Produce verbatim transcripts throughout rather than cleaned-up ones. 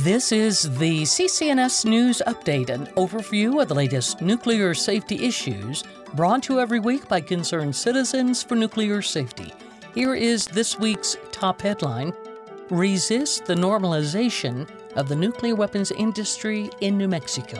This is the C C N S News Update, an overview of the latest nuclear safety issues brought to you every week by concerned citizens for nuclear safety. Here is this week's top headline: Resist the normalization of the nuclear weapons industry in New Mexico.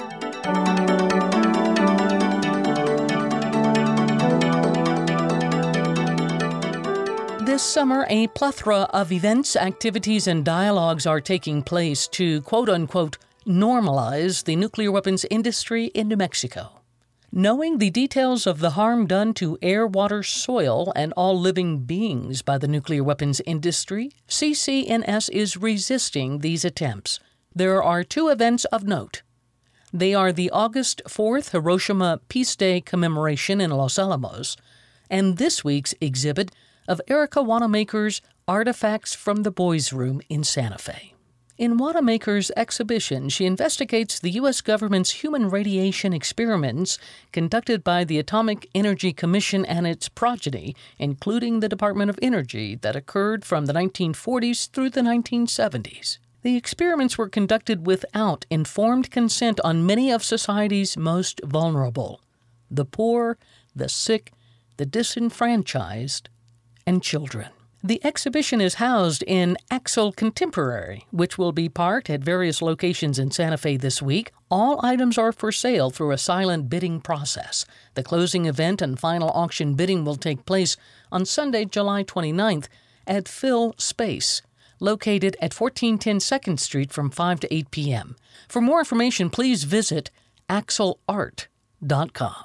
This summer, a plethora of events, activities, and dialogues are taking place to quote-unquote normalize the nuclear weapons industry in New Mexico. Knowing the details of the harm done to air, water, soil, and all living beings by the nuclear weapons industry, C C N S is resisting these attempts. There are two events of note. They are the August fourth Hiroshima Peace Day commemoration in Los Alamos and this week's exhibit of Erica Wanamaker's Artifacts from the Boys' Room in Santa Fe. In Wanamaker's exhibition, she investigates the U S government's human radiation experiments conducted by the Atomic Energy Commission and its progeny, including the Department of Energy, that occurred from the nineteen forties through the nineteen seventies. The experiments were conducted without informed consent on many of society's most vulnerable: the poor, the sick, the disenfranchised, and children. The exhibition is housed in Axle Contemporary, which will be parked at various locations in Santa Fe this week. All items are for sale through a silent bidding process. The closing event and final auction bidding will take place on Sunday, July twenty-ninth at Phil Space, located at fourteen ten second Street from five to eight p.m. For more information, please visit axle art dot com.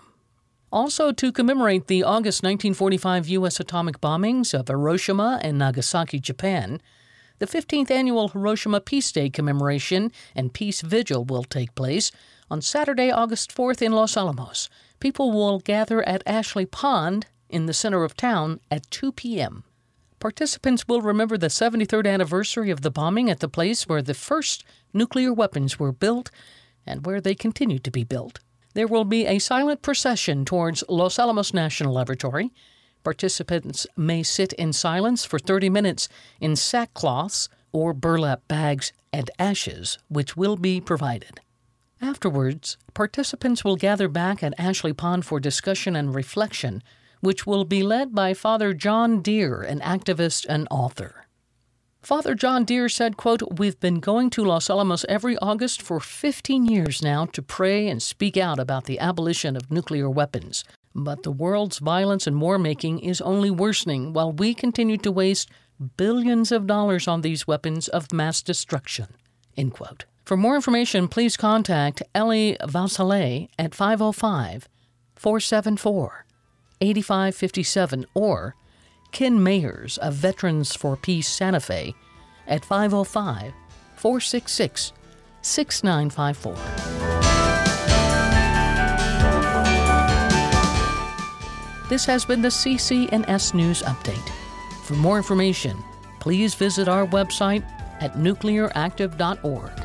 Also, to commemorate the August nineteen forty-five U S atomic bombings of Hiroshima and Nagasaki, Japan, the fifteenth Annual Hiroshima Peace Day commemoration and Peace Vigil will take place on Saturday, August fourth in Los Alamos. People will gather at Ashley Pond in the center of town at two p.m. Participants will remember the seventy-third anniversary of the bombing at the place where the first nuclear weapons were built and where they continue to be built. There will be a silent procession towards Los Alamos National Laboratory. Participants may sit in silence for thirty minutes in sackcloths or burlap bags and ashes, which will be provided. Afterwards, participants will gather back at Ashley Pond for discussion and reflection, which will be led by Father John Deere, an activist and author. Father John Deere said, quote, "We've been going to Los Alamos every August for fifteen years now to pray and speak out about the abolition of nuclear weapons. But the world's violence and war-making is only worsening while we continue to waste billions of dollars on these weapons of mass destruction." End quote. For more information, please contact Ellie Vassale at five oh five, four seven four, eight five five seven or Ken Mayers of Veterans for Peace Santa Fe at five oh five, four six six, six nine five four. This has been the C C N S News Update. For more information, please visit our website at nuclear active dot org.